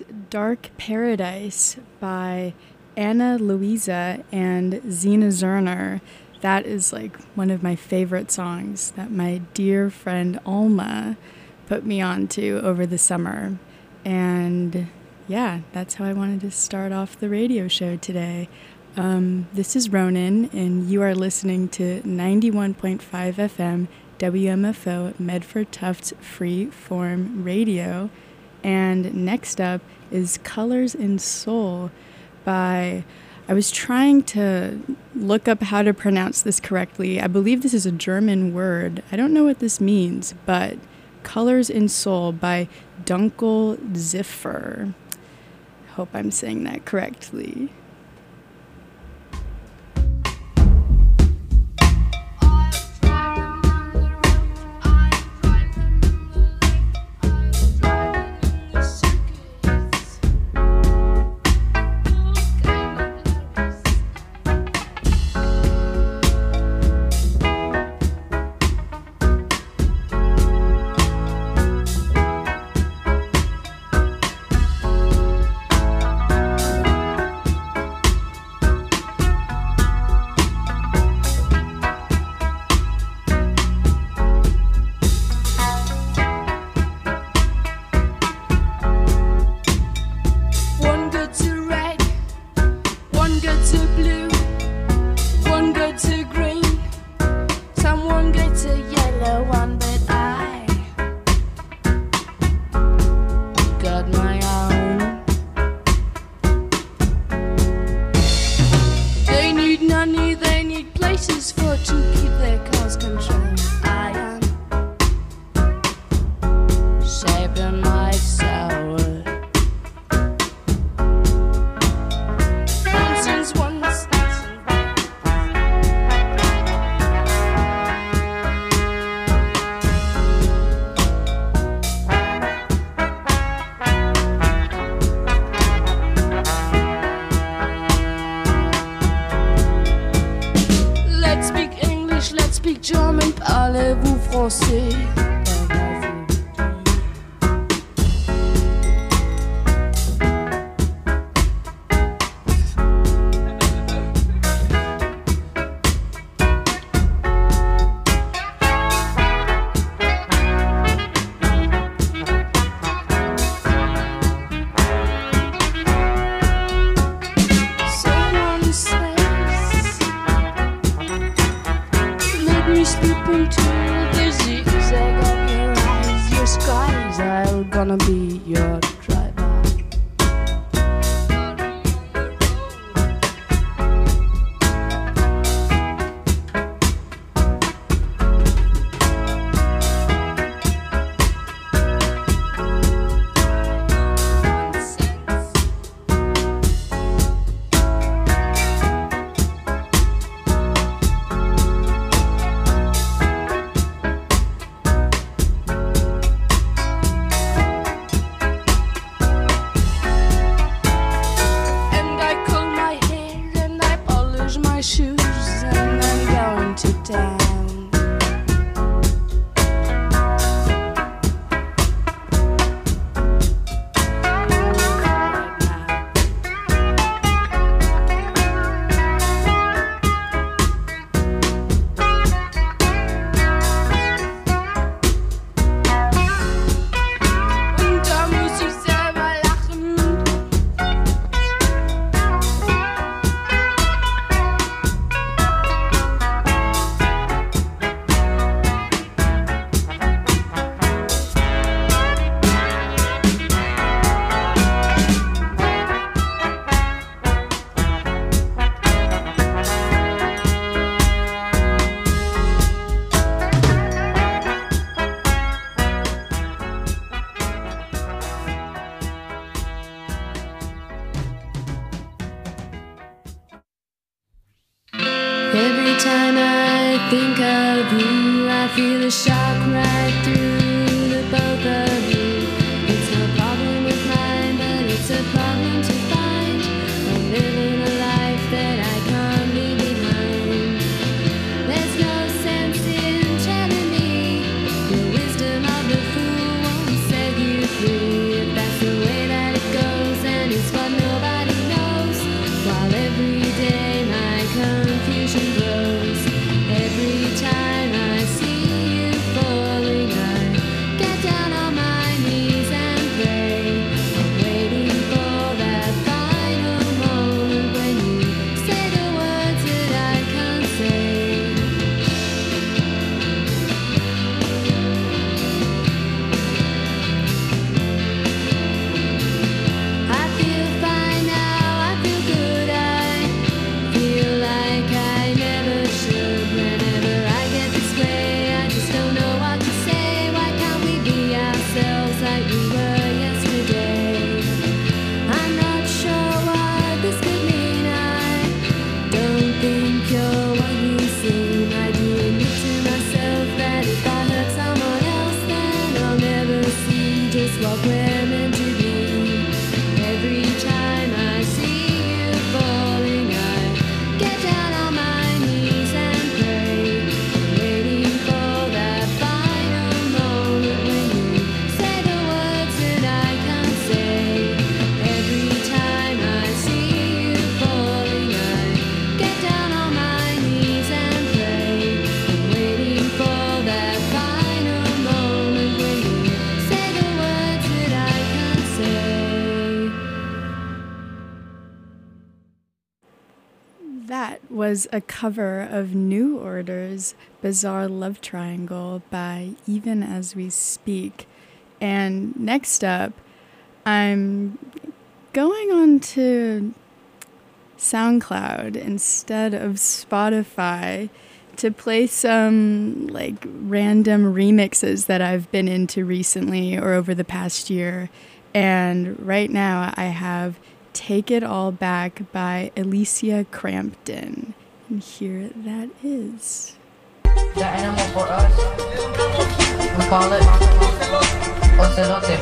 Dark Paradise by Anna Luisa and Zena Zerner. That is like one of my favorite songs that my dear friend Alma put me on to over the summer. And yeah, that's how I wanted to start off the radio show today. This is Ronan, and you are listening to 91.5 FM WMFO Medford Tufts Free Form Radio. And next up is Colors in Soul by, I was trying to look up how to pronounce this correctly. I believe this is a German word. I don't know what this means, but Colors in Soul by Dunkel Ziffer. Hope I'm saying that correctly. Every time I think of you, I feel a shock right through the both of you. It's no problem with mine, but it's a problem to find. I'm living a life that I can't leave behind. There's no sense in telling me the wisdom of the fool won't set you free. If that's the way that it goes, was a cover of New Order's Bizarre Love Triangle by Even As We Speak. And next up, I'm going on to SoundCloud instead of Spotify to play some like random remixes that I've been into recently or over the past year. And right now I have Take It All Back by Alicia Crampton. And here that is. The animal for us, we call it ocelote.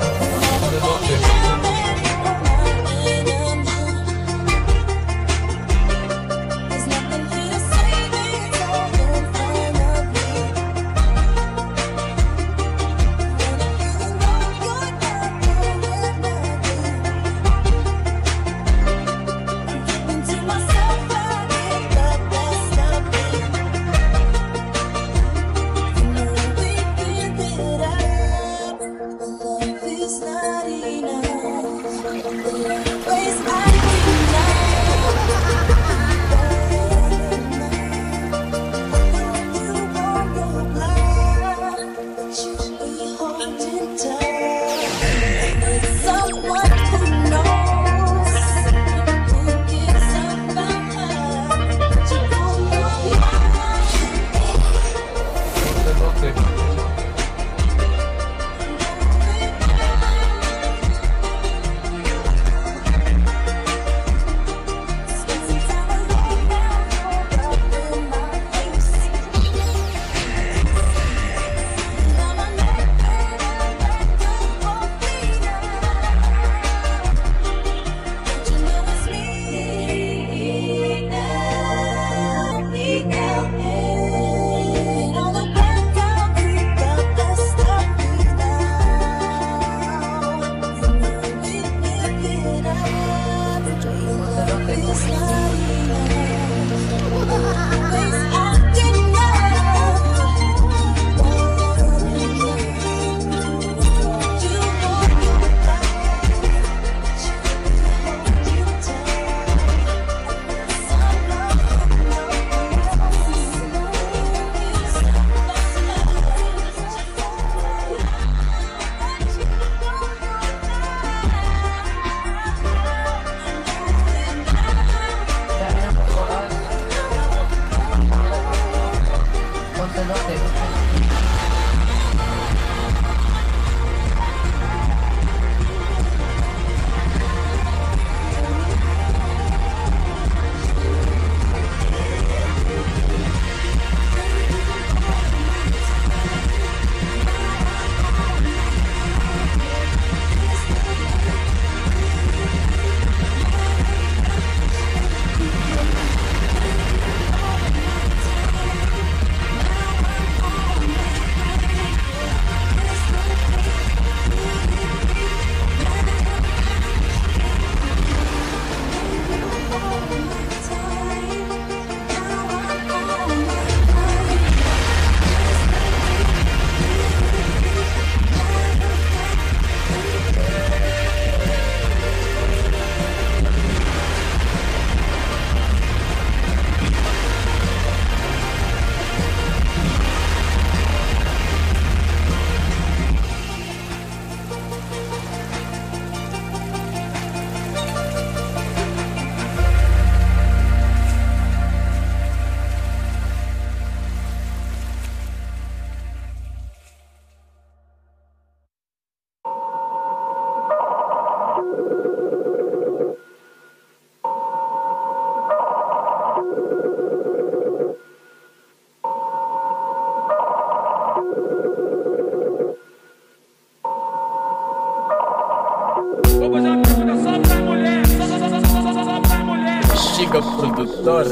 Chica produtora.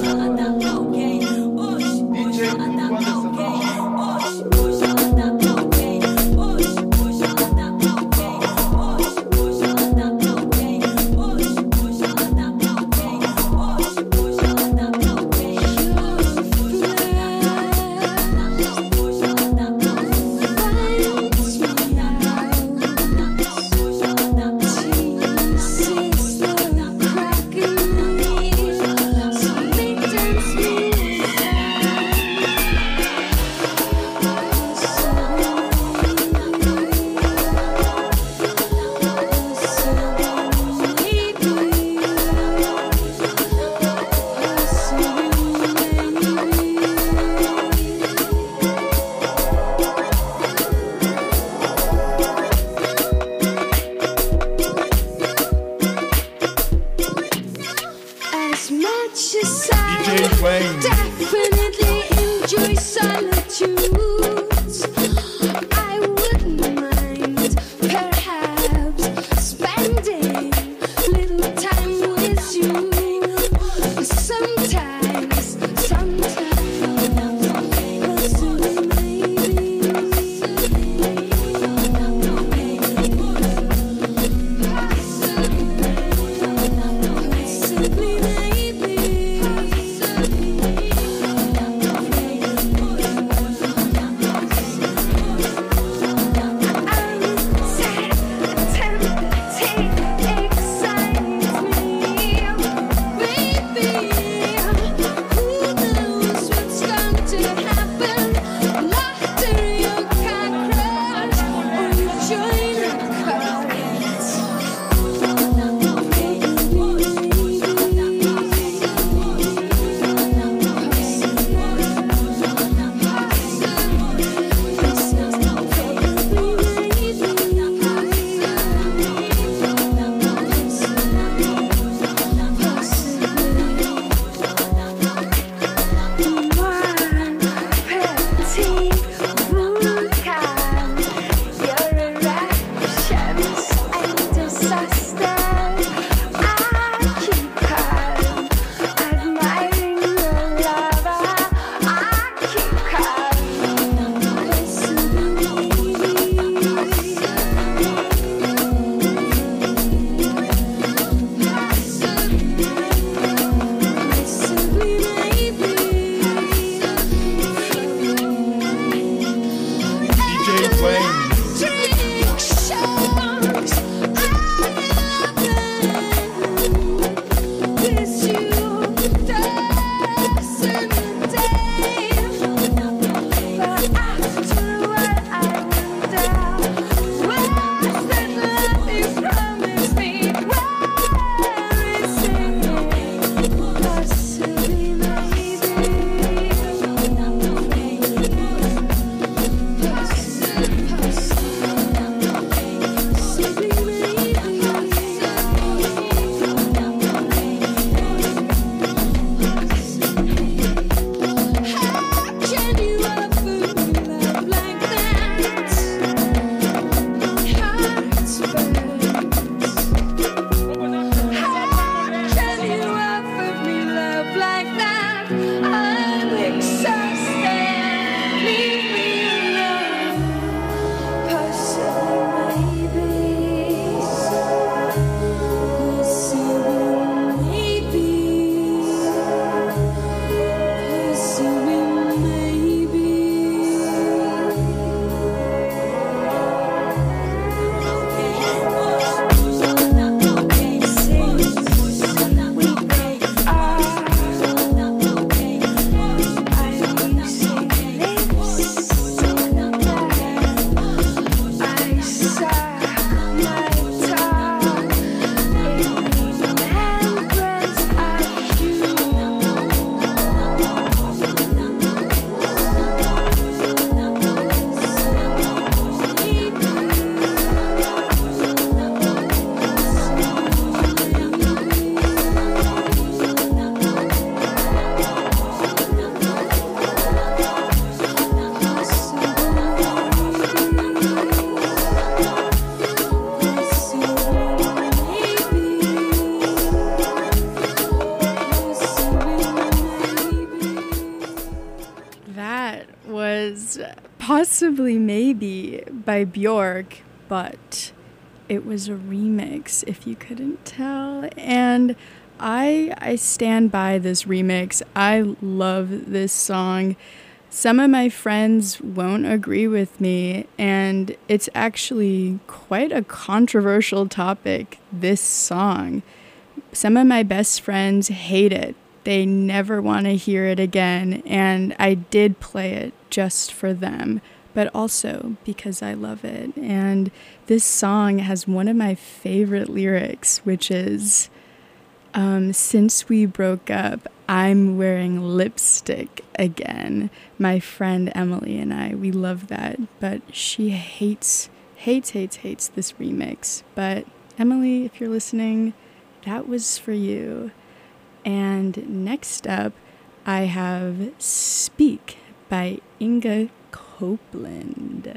Dance enjoy solitudes. I wouldn't mind perhaps spending little time with you. Sometimes, possibly maybe. Possibly Maybe by Bjork, but it was a remix, if you couldn't tell. And I stand by this remix. I love this song. Some of my friends won't agree with me, and it's actually quite a controversial topic, this song. Some of my best friends hate it. They never want to hear it again, and I did play it just for them, but also because I love it. And this song has one of my favorite lyrics, which is, since we broke up, I'm wearing lipstick again. My friend Emily and I, we love that, but she hates this remix. But Emily, if you're listening, that was for you. And next up, I have Speak by Inga Copeland.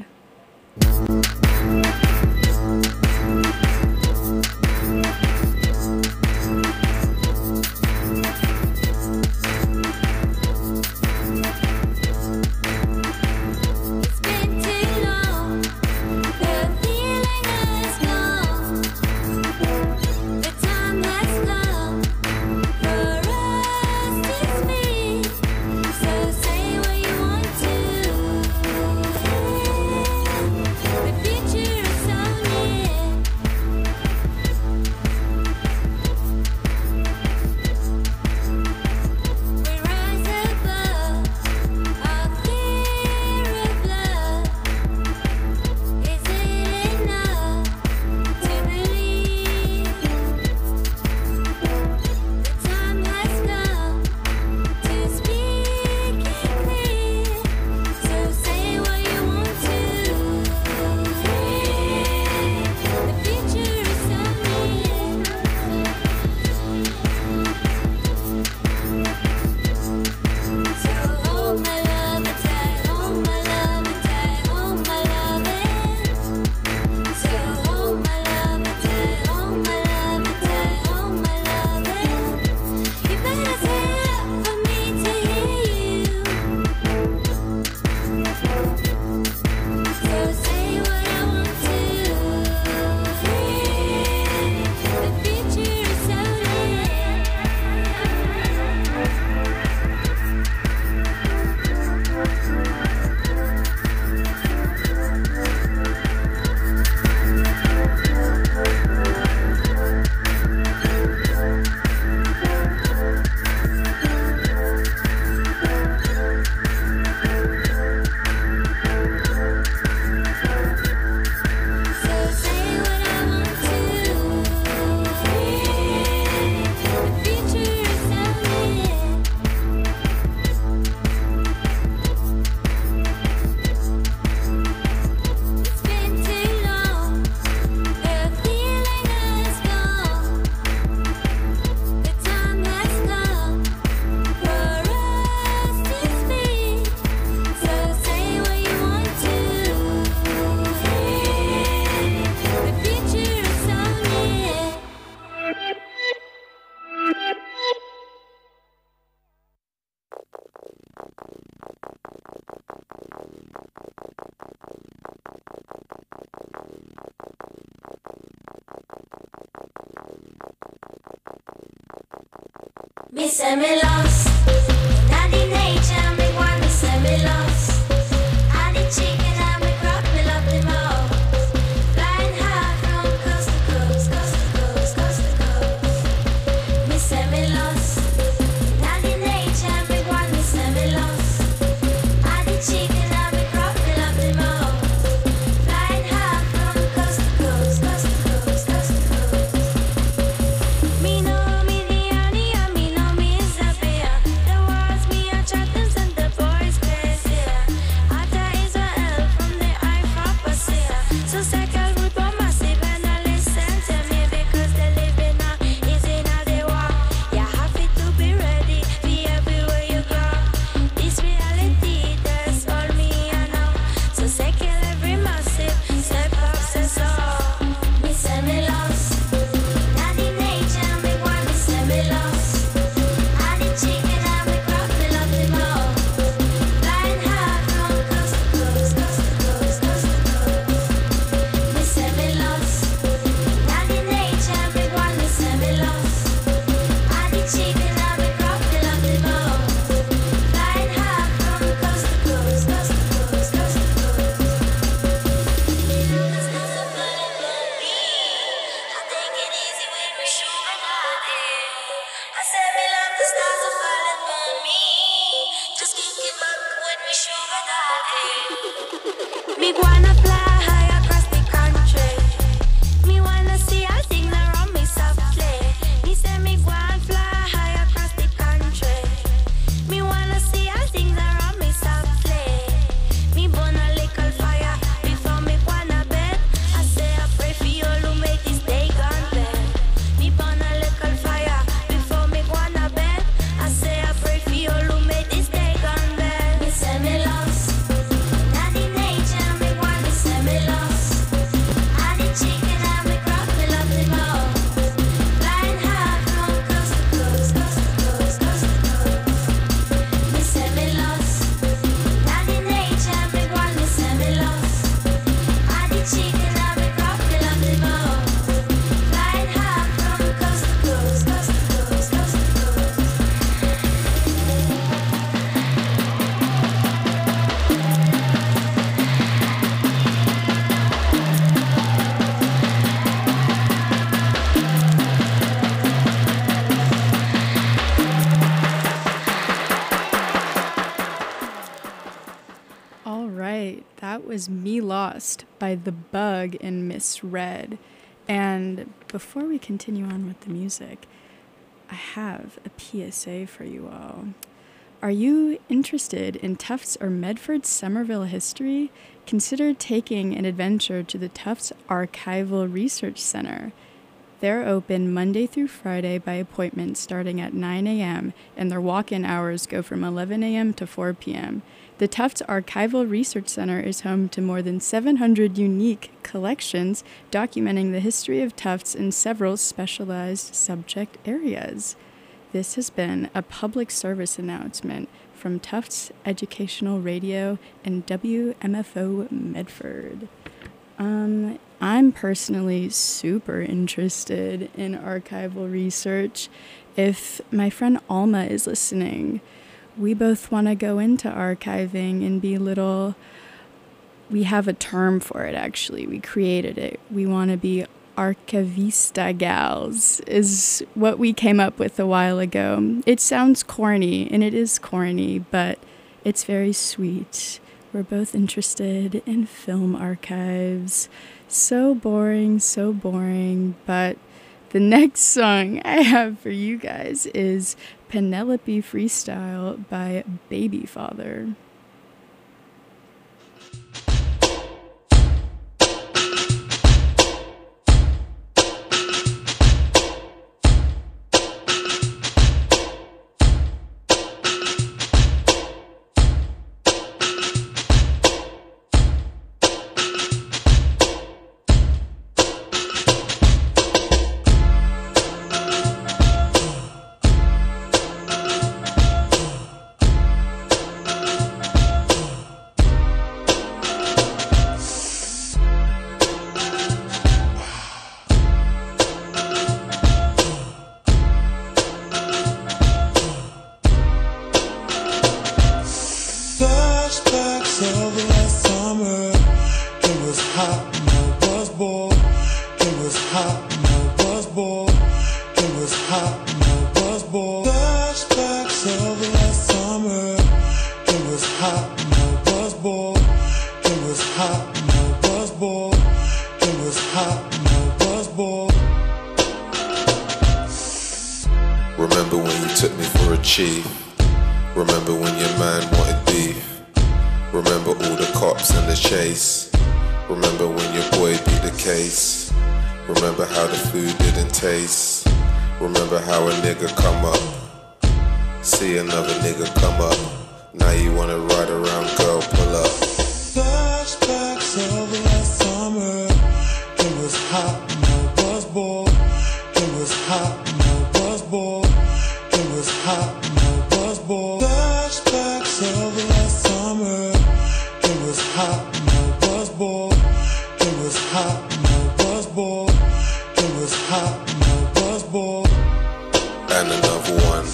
Mi semi-lost, not in nature, me want me semi-lost. I the chicken and me crop, me love them all. Flying high from coast to coast, coast to coast, coast to coast. Me semi-lost, not in nature, me want me semi-lost. I the chicken and me crop, me love them all. Flying high from coast to coast, coast to coast, coast to coast. Me know me the honey and me know me is a beer. The walls me a chatters and the boys crazy. Ata Israel from the eye for Passia. So cycle with one massive and I listen to me because the living now is in a day war. You have it to be ready for everywhere you go. This reality that's all me I know. So cycle every massive step up says all. Me semi-lost. Not in nature, me want me semi-lost. I the chicken and me crop, me love them all. Flying high from coast to coast, coast to coast, coast to coast. Me semi-lost. Not in nature, me want me semi-lost. I the chicken and me crop, me love them all. Flying high from coast to coast, coast to coast, coast to coast. It's not so funny for me. I take it easy with me, sugar daddy. I said me love the stars are falling for me. Just kick it back with me, sugar daddy. Me wanna fly high across the country. Me wanna see all things around me softly. Me say me wanna fly high across the country. Me wanna see all things around me softly. Me burn a little fire before me wanna bed. I say I pray for you who make this day gone bad. Me burn a little fire before me wanna bed. I say I pray for you who make this day gone bad. Me say me love. right. That was Me Lost by The Bug and Misread. And before we continue on with the music, I have a PSA for you all. Are you interested in Tufts or Medford Somerville history? Consider taking an adventure to the Tufts Archival Research Center. They're open Monday through Friday by appointment starting at 9 a.m., and their walk-in hours go from 11 a.m. to 4 p.m. The Tufts Archival Research Center is home to more than 700 unique collections documenting the history of Tufts in several specialized subject areas. This has been a public service announcement from Tufts Educational Radio and WMFO Medford. I'm personally super interested in archival research. If my friend Alma is listening, we both want to go into archiving and be little... We have a term for it, actually. We created it. We want to be archivista gals, is what we came up with a while ago. It sounds corny, and it is corny, but it's very sweet. We're both interested in film archives. So boring, but the next song I have for you guys is Penelope Freestyle by Baby Father. Remember when you took me for a chief? Remember when your man wanted beef? Remember all the cops and the chase? Remember when your boy beat the case? Remember how the food didn't taste? Remember how a nigga come up? See another nigga come up. Now you wanna ride around, girl, pull up. Flashbacks of last summer. It was hot, no buzzball. It was hot, no buzzball. It was hot, no buzzball. Flashbacks of last summer. It was hot, no buzzball. It was hot, no buzzball. It was hot, no buzzball. And another one.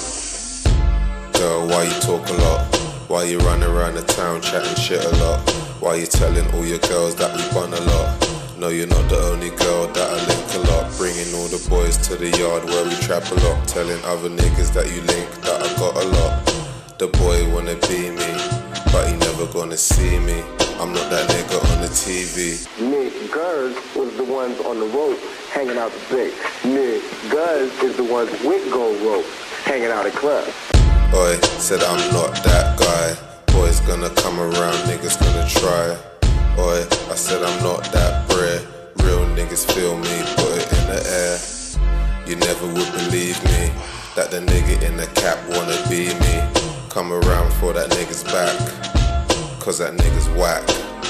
Girl, why you talk a lot? Why you run around the town chatting shit a lot? Why you telling all your girls that we bun a lot? No, you're not the only girl that I link a lot. Bringing all the boys to the yard where we trap a lot. Telling other niggas that you link that I got a lot. The boy wanna be me, but he never gonna see me. I'm not that nigga on the TV. Niggas was the ones on the rope hanging out the bait. Niggas is the ones with gold rope hanging out at clubs. Oi, said I'm not that guy. Boys gonna come around, niggas gonna try. Oi, I said I'm not that bread. Real niggas feel me, put it in the air. You never would believe me, that the nigga in the cap wanna be me. Come around for that nigga's back, cause that nigga's whack.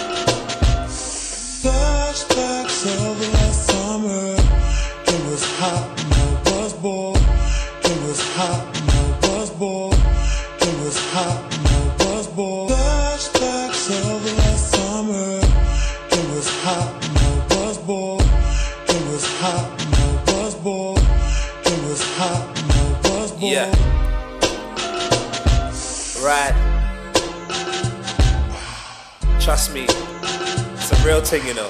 Flashbacks of last summer. It was hot, no buzzball. It was hot, no buzzball. It was hot, no buzzball. Flashbacks of last summer. It was hot, no buzzball. It was hot, no buzzball. It was hot, no buzzball. Yeah. Right. Trust me, it's a real thing, you know.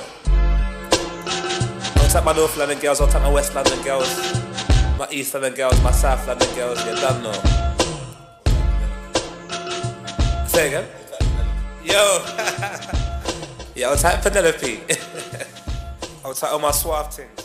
I'll take my North London girls, I'll take my West London girls, my East London girls, my South London girls, you don't know. Say again? Yo. Yeah, I was type Penelope. I was type all my suave things.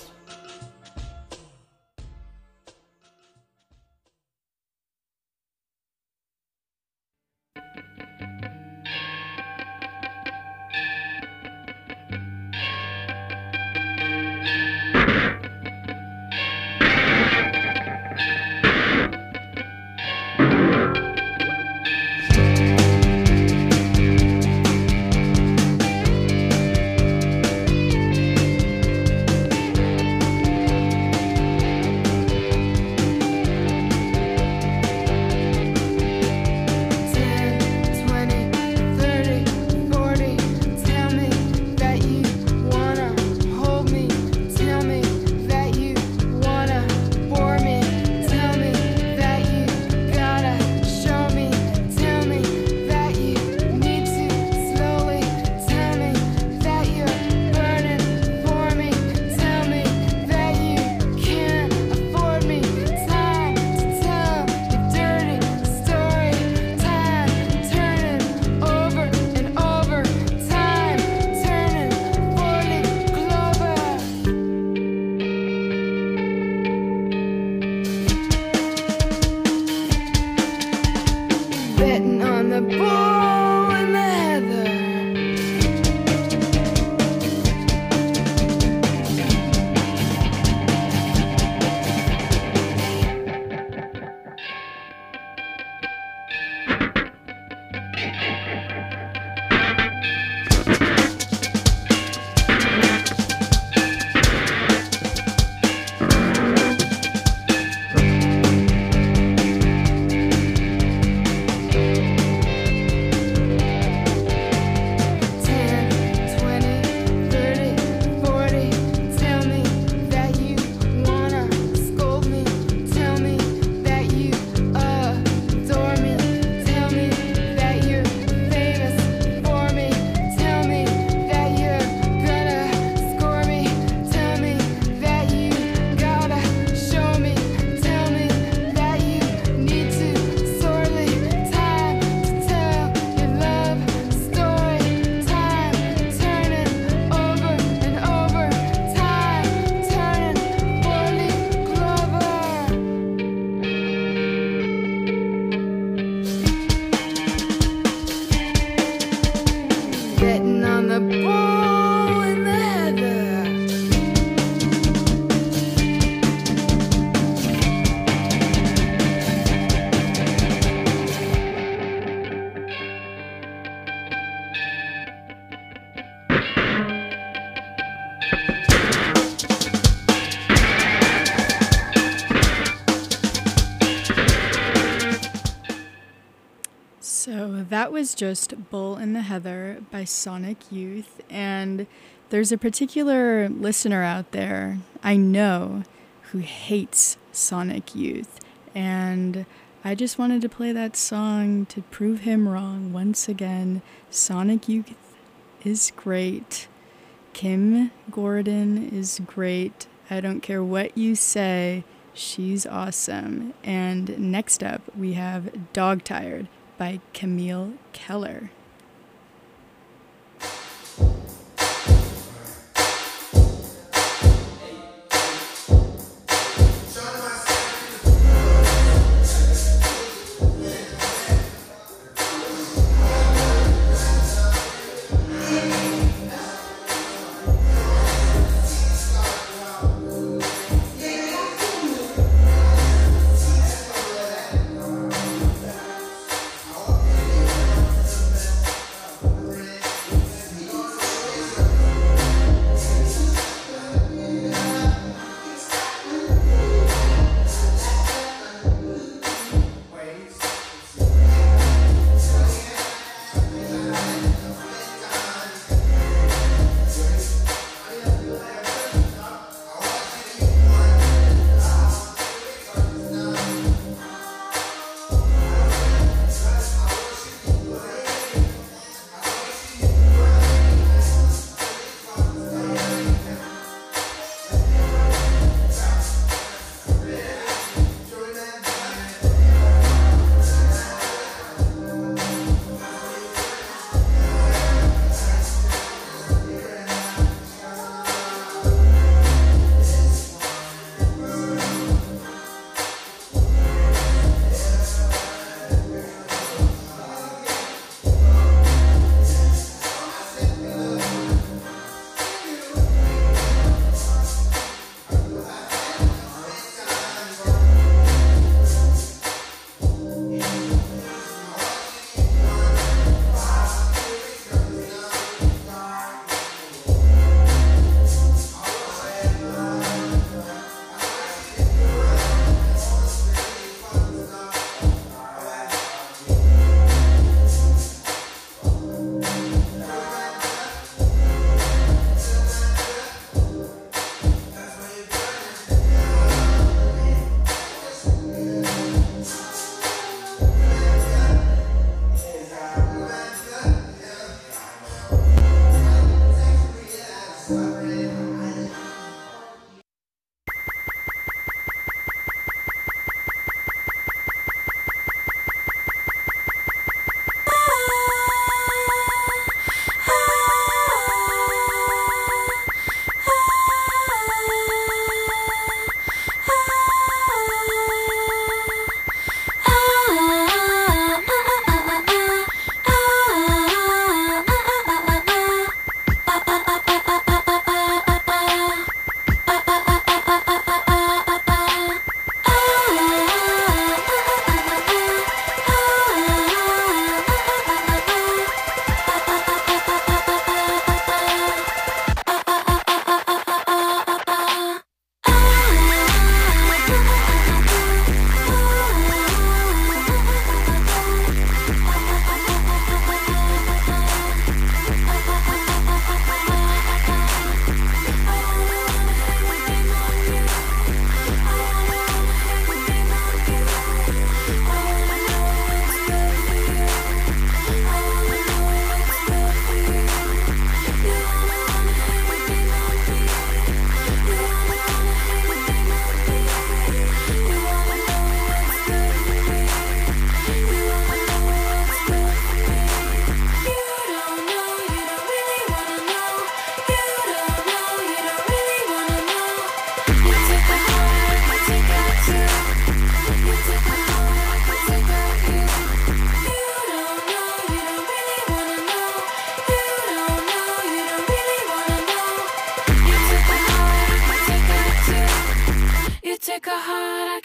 So that was just Bull in the Heather by Sonic Youth, and there's a particular listener out there I know who hates Sonic Youth, and I just wanted to play that song to prove him wrong once again. Sonic Youth is great. Kim Gordon is great. I don't care what you say, she's awesome. And next up we have Dog Tired by Camille Keller.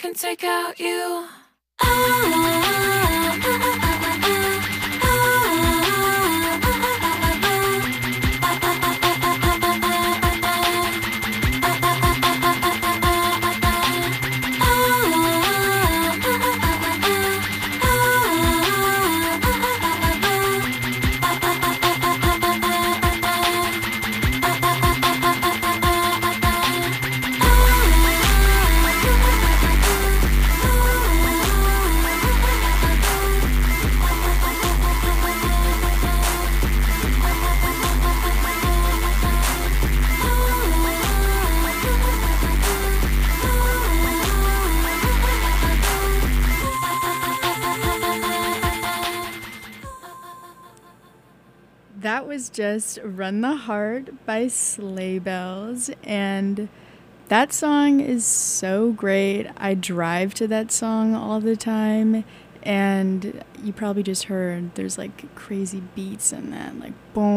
can take out you. That was just Run the Heart by Sleigh Bells, and that song is so great. I drive to that song all the time, and you probably just heard there's like crazy beats in that, like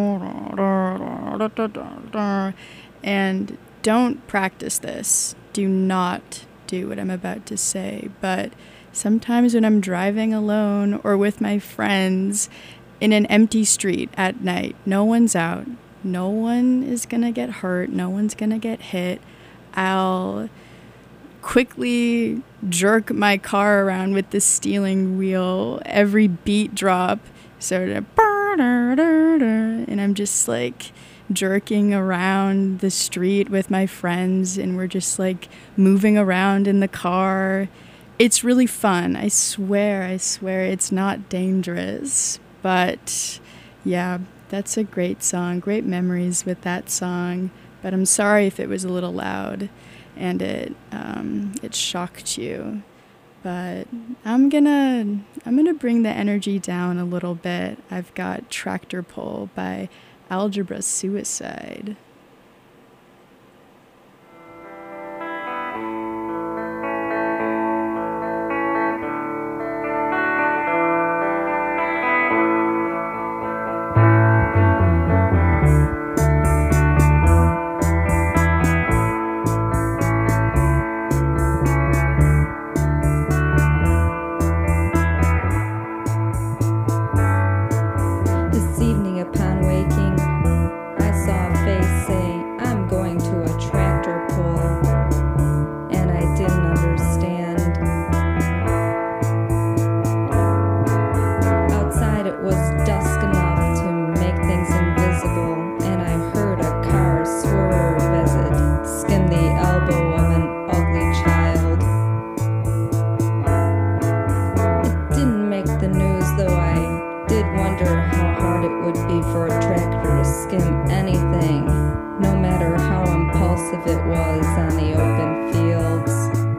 and don't practice this. Do not do what I'm about to say, but sometimes when I'm driving alone or with my friends in an empty street at night, no one's out, no one is gonna get hurt, no one's gonna get hit, I'll quickly jerk my car around with the steering wheel every beat drop, and I'm just like jerking around the street with my friends, and we're just like moving around in the car. It's really fun. I swear it's not dangerous. But yeah, that's a great song, great memories with that song. But I'm sorry if it was a little loud and it shocked you. But I'm gonna bring the energy down a little bit. I've got Tractor Pull by Algebra Suicide. This evening upon waking, I saw a face say, "I'm going to a tractor pull," and I didn't understand. Outside it was dusk enough to make things invisible, and I heard a car swerve as it skimmed the elbow of an ugly child. It didn't make the news, though I did wonder how hard it would be for a tractor to skim anything, no matter how impulsive it was on the open fields.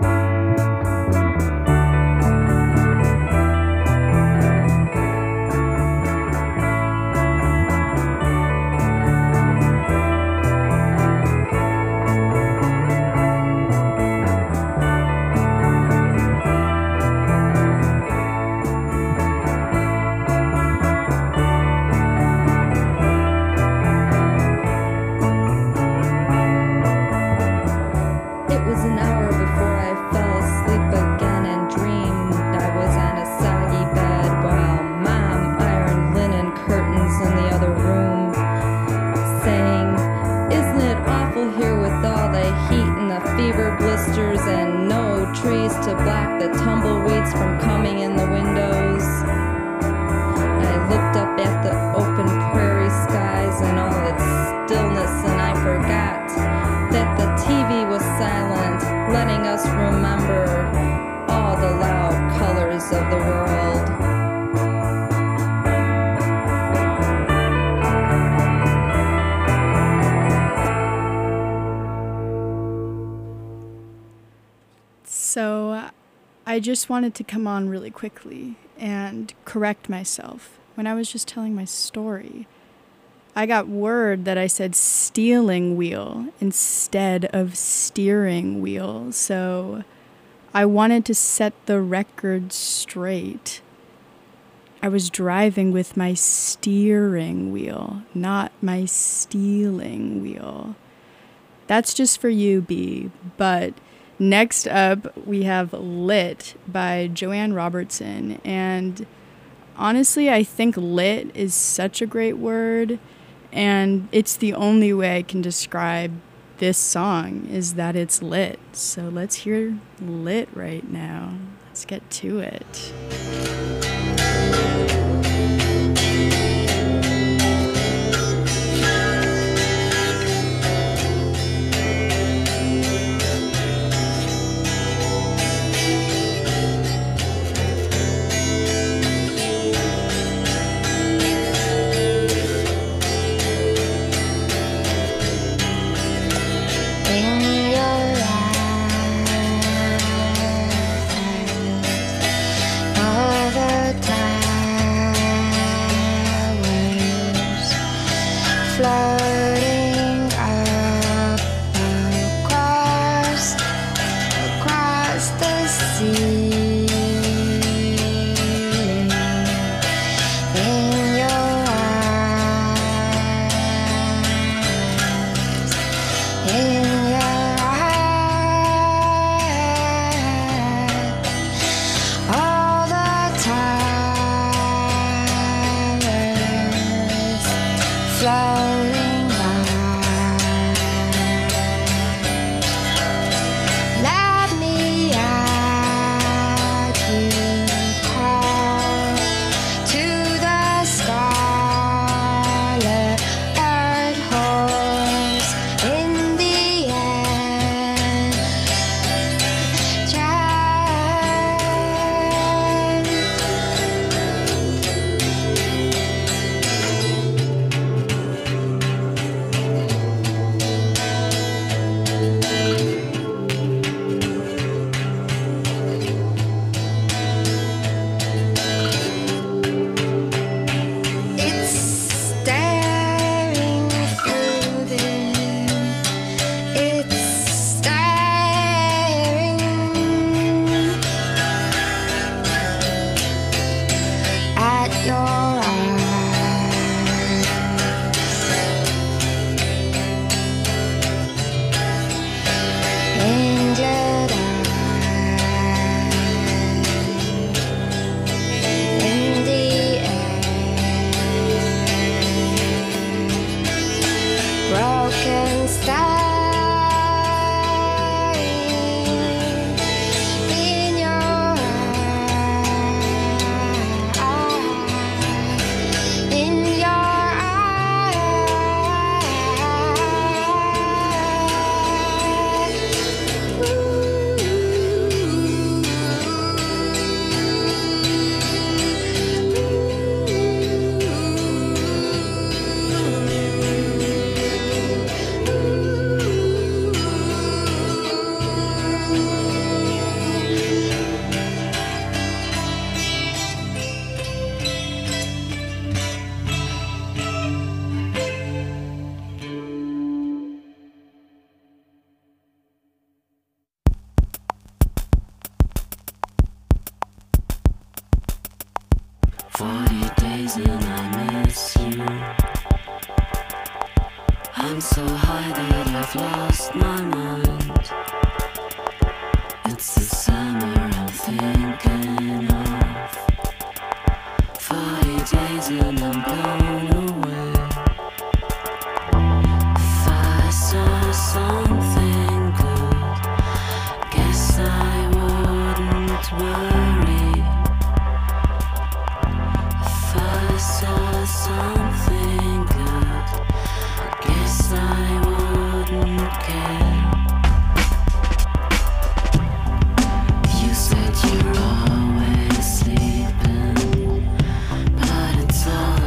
It was an hour before I fell asleep again and dreamed I was on a soggy bed while Mom ironed linen curtains in the other room, saying, "Isn't it awful here with all the heat and the fever blisters and no trees to block the tumbleweeds from coming in the windows?" I looked up at the open prairie skies and all its stillness, and I forgot that the TV was silent, letting us remember all the loud colors of the world. So I just wanted to come on really quickly and correct myself. When I was just telling my story, I got word that I said stealing wheel instead of steering wheel. So I wanted to set the record straight. I was driving with my steering wheel, not my stealing wheel. That's just for you, B, but Next up, we have Lit by Joanne Robertson. And honestly, I think lit is such a great word. And it's the only way I can describe this song is that it's lit. So let's hear Lit right now. Let's get to it. I'm so high that I've lost my mind. It's the summer I'm thinking of. 40 days and I'm blown away. If I saw something good, guess I wouldn't worry. If I saw something good, guess I wouldn't care. You said you're always sleeping, but it's all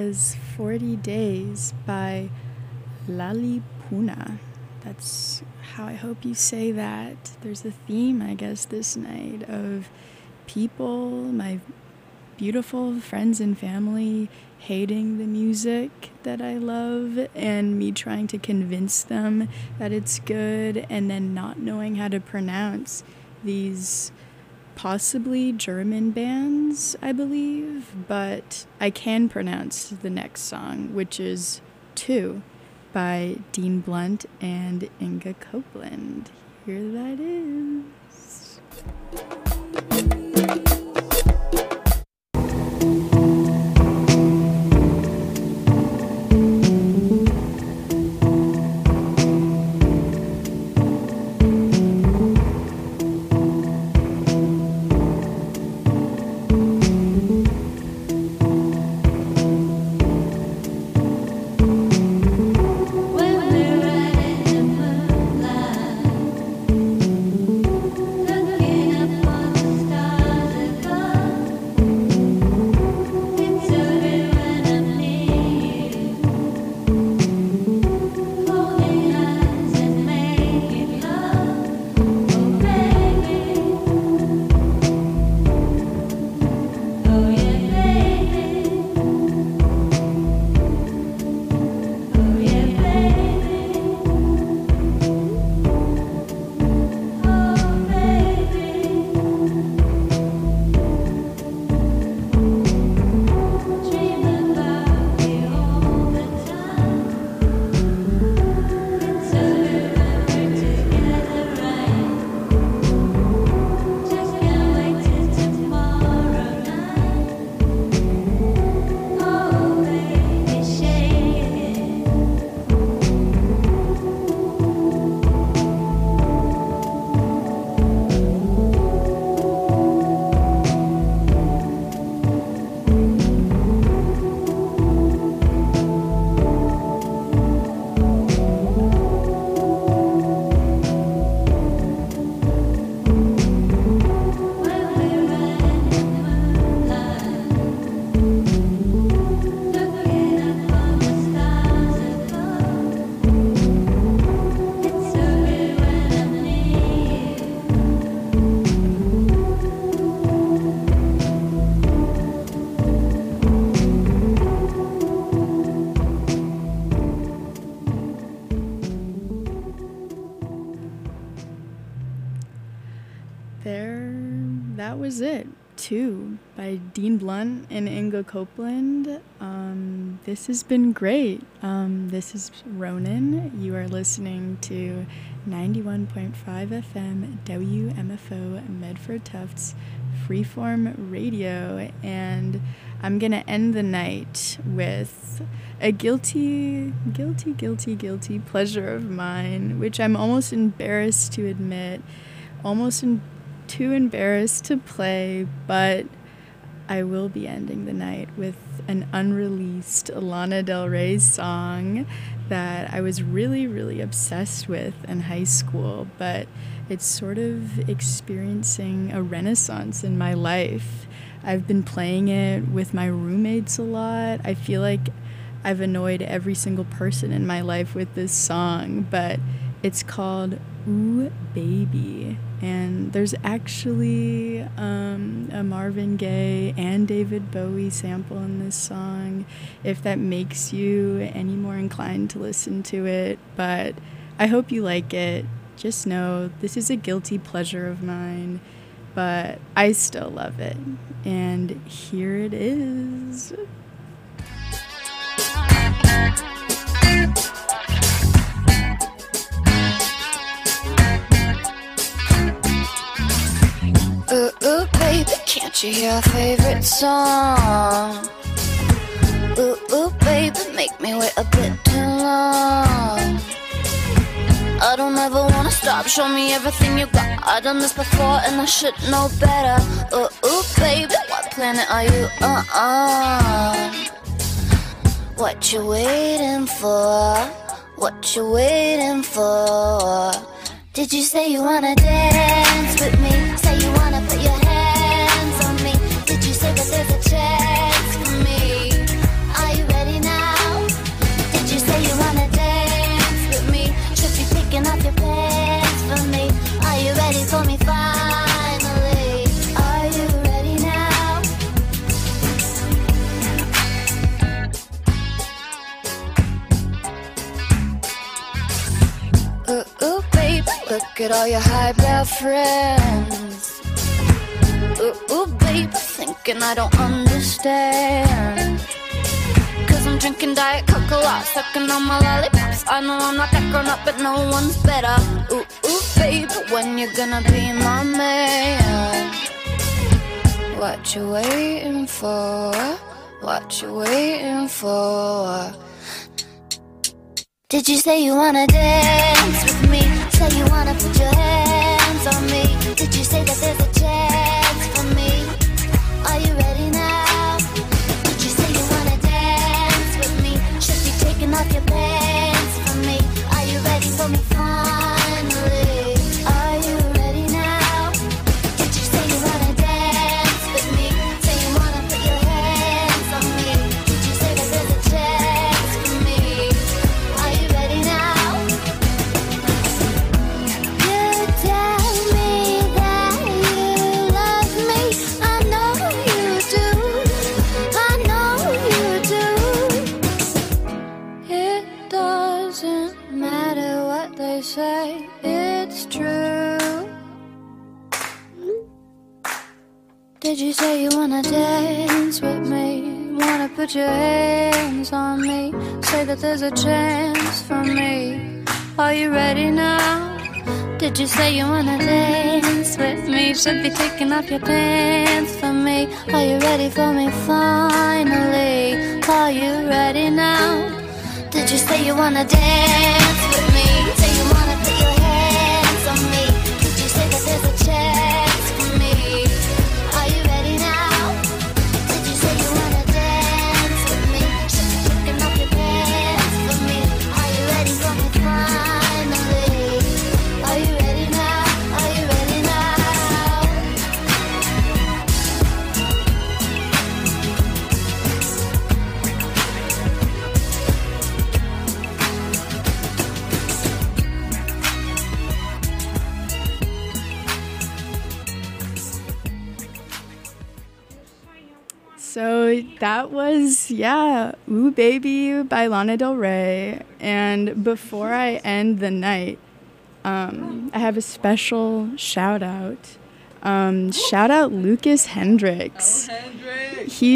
was 40 Days by Lalipuna. That's how I hope you say that. There's a theme, I guess, this night of people, my beautiful friends and family, hating the music that I love and me trying to convince them that it's good, and then not knowing how to pronounce these possibly German bands, I believe, but I can pronounce the next song, which is 2 by Dean Blunt and Inga Copeland. Here that is. That was it. 2 by Dean Blunt and Inga Copeland. This has been great. This is Ronan. You are listening to 91.5 FM WMFO Medford Tufts Freeform Radio, and I'm gonna end the night with a guilty pleasure of mine, which I'm almost embarrassed to admit, too embarrassed to play, but I will be ending the night with an unreleased Lana Del Rey song that I was really, really obsessed with in high school, but it's sort of experiencing a renaissance in my life. I've been playing it with my roommates a lot. I feel like I've annoyed every single person in my life with this song, but it's called Ooh Baby, and there's actually a Marvin Gaye and David Bowie sample in this song, if that makes you any more inclined to listen to it, but I hope you like it. Just know this is a guilty pleasure of mine, but I still love it, and here it is. Ooh, ooh, baby, can't you hear our favorite song? Ooh, ooh, baby, make me wait a bit too long. I don't ever wanna stop, show me everything you got. I done this before and I should know better. Ooh, ooh, baby, what planet are you on? What you waiting for? What you waiting for? Did you say you wanna dance with me? Say you wanna put your hands on me? Did you say that there's a chance for me? Are you ready? Look at all your highbrow friends. Ooh, baby, thinking I don't understand. Cause I'm drinking Diet Coke a lot, sucking on my lollipops. I know I'm not that grown up, but no one's better. Ooh, baby, when you gonna be my man? What you waiting for? What you waiting for? Did you say you wanna dance with me? Say you wanna put your hands on me. Did you say that there's a chance for me? Are you ready now? Did you say you wanna dance with me? Should be taking off your pants for me. Are you ready for me finally? Are you ready now? Did you say you wanna dance with me? Say you wanna put your hands on me. Did you say that there's a chance for me? Are you ready now? You tell me that you love me. I know you do. I know you do. It doesn't matter what they say, it's true. Did you say you wanna dance with me? Wanna put your hands on me? Say that there's a chance for me. Are you ready now? Did you say you wanna dance with me? Should be taking off your pants for me. Are you ready for me finally? Are you ready now? Did you say you wanna dance with me? Say you wanna put your hands on me. Did you say that there's a chance for me? Are you ready now? Did you say you wanna dance with me? Should be taking off your pants for me. Are you ready for me finally? Are you ready now? Are you ready now? So that was, Ooh Baby by Lana Del Rey. And before I end the night, I have a special shout out. Shout out Lucas Hendricks. He